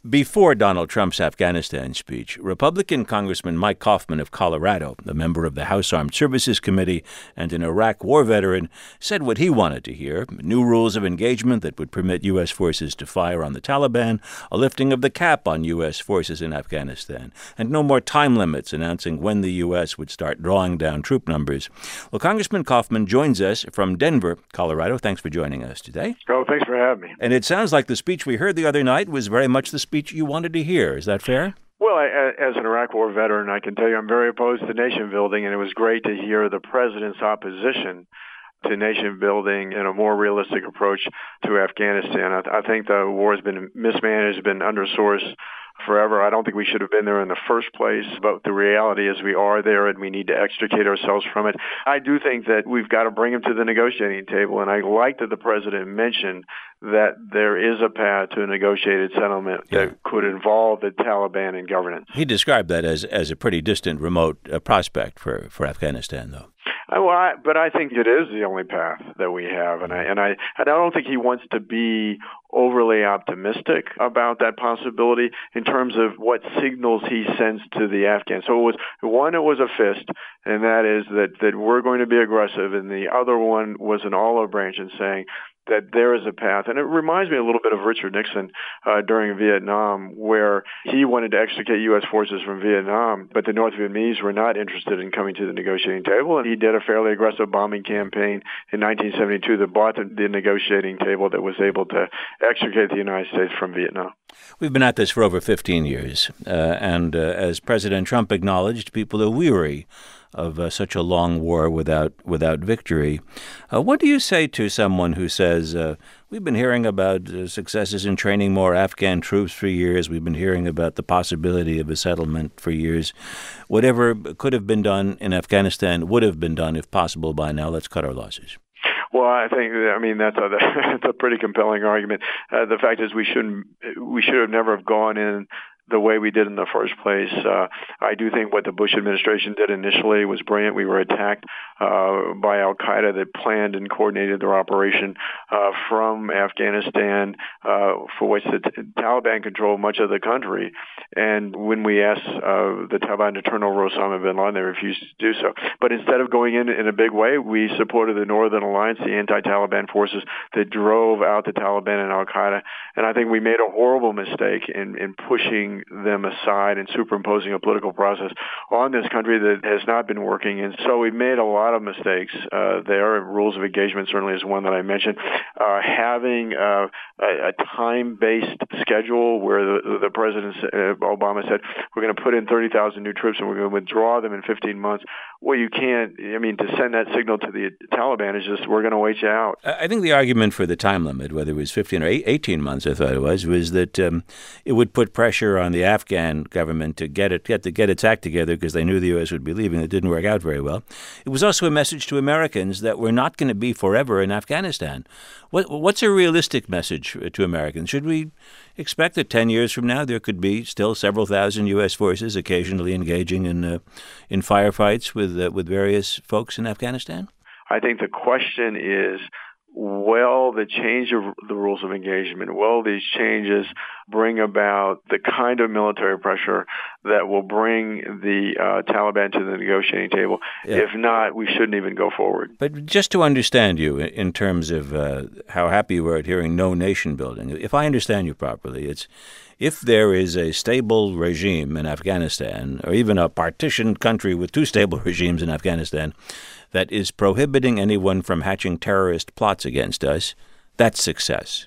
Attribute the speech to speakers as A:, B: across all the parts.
A: Before Donald Trump's Afghanistan speech, Republican Congressman Mike Coffman of Colorado, a member of the House Armed Services Committee and an Iraq war veteran, said what he wanted to hear: new rules of engagement that would permit U.S. forces to fire on the Taliban, a lifting of the cap on U.S. forces in Afghanistan, and no more time limits announcing when the U.S. would start drawing down troop numbers. Well, Congressman Coffman joins us from Denver, Colorado. Thanks for joining us today.
B: Oh, thanks for having me.
A: And it sounds like the speech we heard the other night was very much the speech you wanted to hear. Is that fair?
B: Well, as an Iraq war veteran, I can tell you I'm very opposed to nation building, and it was great to hear the president's opposition to nation building and a more realistic approach to Afghanistan. I think the war has been mismanaged, been under-sourced forever. I don't think we should have been there in the first place, but the reality is we are there and we need to extricate ourselves from it. I do think that we've got to bring him to the negotiating table, and I like that the president mentioned that there is a path to a negotiated settlement that could involve the Taliban in governance.
A: He described that as a pretty distant, remote prospect for Afghanistan, though.
B: But I think it is the only path that we have, and I don't think he wants to be overly optimistic about that possibility in terms of what signals he sends to the Afghans. So it was a fist, and that is that we're going to be aggressive, and the other one was an olive branch and saying that there is a path. And it reminds me a little bit of Richard Nixon during Vietnam, where he wanted to extricate U.S. forces from Vietnam, but the North Vietnamese were not interested in coming to the negotiating table. And he did a fairly aggressive bombing campaign in 1972 that brought the negotiating table that was able to extricate the United States from Vietnam.
A: We've been at this for over 15 years. And as President Trump acknowledged, people are weary of such a long war without victory. What do you say to someone who says, we've been hearing about successes in training more Afghan troops for years, we've been hearing about the possibility of a settlement for years. Whatever could have been done in Afghanistan would have been done if possible by now. Let's cut our losses.
B: Well, that's a pretty compelling argument. The fact is we should have never have gone in the way we did in the first place. I do think what the Bush administration did initially was brilliant. We were attacked by al-Qaeda that planned and coordinated their operation from Afghanistan, for which the Taliban controlled much of the country. And when we asked the Taliban to turn over Osama bin Laden, they refused to do so. But instead of going in a big way, we supported the Northern Alliance, the anti-Taliban forces that drove out the Taliban and al-Qaeda. And I think we made a horrible mistake in pushing them aside and superimposing a political process on this country that has not been working. And so we made a lot of mistakes there. Rules of engagement certainly is one that I mentioned. Having a time-based schedule where the President Obama said, we're going to put in 30,000 new troops and we're going to withdraw them in 15 months. Well, you can't, to send that signal to the Taliban is just, we're going to wait you out.
A: I think the argument for the time limit, whether it was 15 or 18 months, I thought it was that it would put pressure on the Afghan government to get its act together because they knew the U.S. would be leaving. It didn't work out very well. It was also a message to Americans that we're not going to be forever in Afghanistan. What's a realistic message to Americans? Should we expect that 10 years from now there could be still several thousand U.S. forces occasionally engaging in firefights with various folks in Afghanistan?
B: I think the question is, will the change of the rules of engagement, will these changes bring about the kind of military pressure that will bring the Taliban to the negotiating table? Yeah. If not, we shouldn't even go forward.
A: But just to understand you in terms of how happy you were at hearing no nation building, if I understand you properly, it's if there is a stable regime in Afghanistan, or even a partitioned country with two stable regimes in Afghanistan, that is prohibiting anyone from hatching terrorist plots against us, that's success.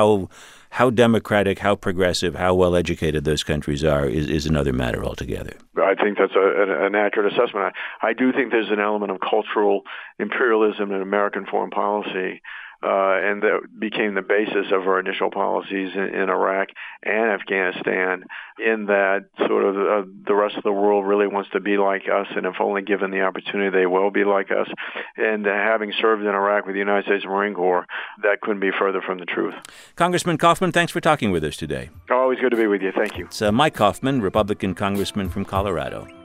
A: How democratic, how progressive, how well-educated those countries are is another matter altogether.
B: I think that's an accurate assessment. I do think there's an element of cultural imperialism in American foreign policy, and that became the basis of our initial policies in Iraq and Afghanistan, in that sort of the rest of the world really wants to be like us, and if only given the opportunity, they will be like us. And having served in Iraq with the United States Marine Corps, that couldn't be further from the truth.
A: Congressman Coffman, thanks for talking with us today.
B: Always good to be with you. Thank you.
A: It's Mike Coffman, Republican congressman from Colorado.